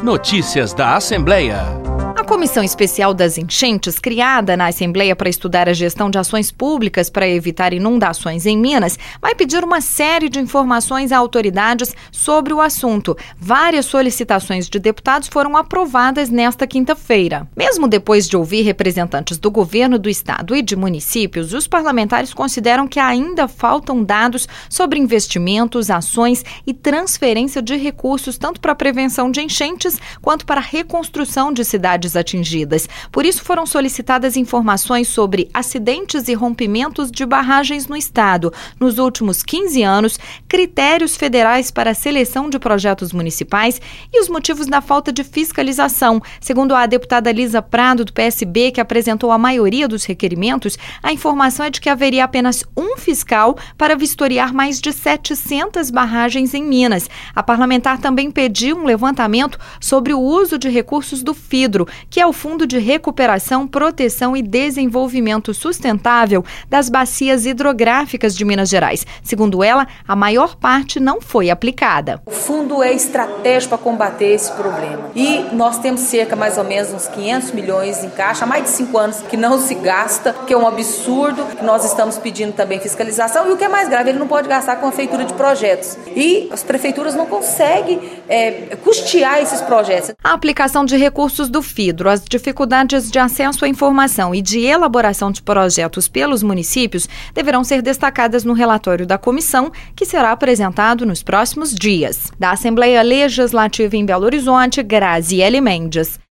Notícias da Assembleia. A Comissão Especial das Enchentes, criada na Assembleia para estudar a gestão de ações públicas para evitar inundações em Minas, vai pedir uma série de informações a autoridades sobre o assunto. Várias solicitações de deputados foram aprovadas nesta quinta-feira. Mesmo depois de ouvir representantes do governo do estado e de municípios, os parlamentares consideram que ainda faltam dados sobre investimentos, ações e transferência de recursos tanto para a prevenção de enchentes quanto para a reconstrução de cidades atingidas. Por isso foram solicitadas informações sobre acidentes e rompimentos de barragens no estado nos últimos 15 anos, critérios federais para a seleção de projetos municipais e os motivos da falta de fiscalização. Segundo a deputada Lisa Prado, do PSB, que apresentou a maioria dos requerimentos, a informação é de que haveria apenas um fiscal para vistoriar mais de 700 barragens em Minas. A parlamentar também pediu um levantamento sobre o uso de recursos do FIDRO, que é o Fundo de Recuperação, Proteção e Desenvolvimento Sustentável das Bacias Hidrográficas de Minas Gerais. Segundo ela, a maior parte não foi aplicada. O fundo é estratégico para combater esse problema. E nós temos cerca, mais ou menos, uns 500 milhões em caixa, há mais de 5 anos que não se gasta, que é um absurdo. Nós estamos pedindo também fiscalização e o que é mais grave, ele não pode gastar com a feitura de projetos. E as prefeituras não conseguem custear esses projetos. A aplicação de recursos do FIDRO, as dificuldades de acesso à informação e de elaboração de projetos pelos municípios deverão ser destacadas no relatório da comissão, que será apresentado nos próximos dias. Da Assembleia Legislativa em Belo Horizonte, Graziele Mendes.